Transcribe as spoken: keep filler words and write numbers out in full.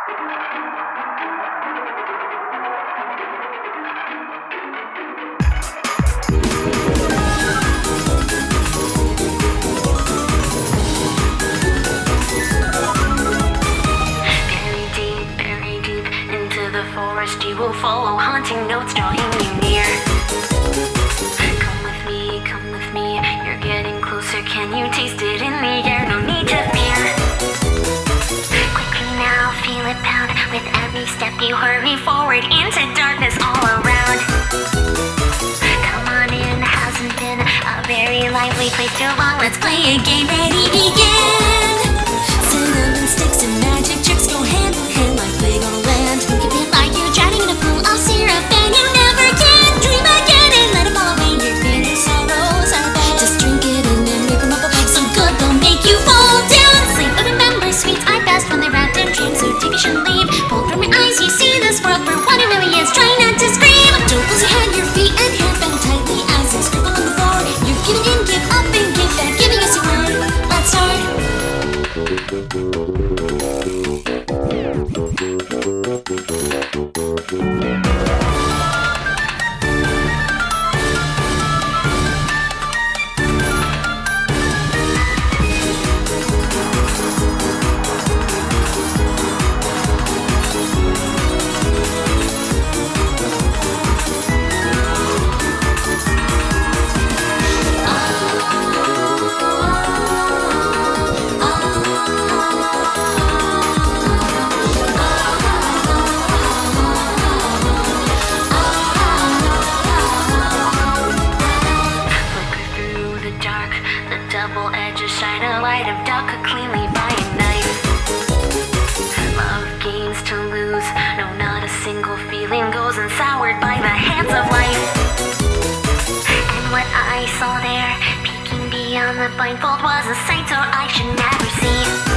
Forest you will follow, haunting notes drawing you near. Come with me, come with me, you're getting closer, can you taste it in the air? No need to fear. Quickly now, feel it pound, with every step you hurry forward into darkness all around. Come on in, hasn't been a very lively place too long, let's play a game, ready, begin. Cinnamon sticks and magic tricks go hand in hand like they gonna land. Think of it like you're drowning in a pool of syrup and you never can. Dream again and let it fall away, your pain and sorrows are bad. Just drink it in and make them up so good they'll make you fall down. Sleep, but remember sweets are best when they're wrapped in dreams, so deep you shouldn't leave. Pull from your eyes, you see this world for what it really is. Try not to scream. Don't close your head, your feet and hands bend tightly as they scribble on the floor. You're giving in, give up and give back, giving us your word. Let's start. Double edges shine a light of doubt cut cleanly by a knife. Love gains to lose, no, not a single feeling goes unsoured by the hands of life. And what I saw there, peeking beyond the blindfold, was a sight so I should never see.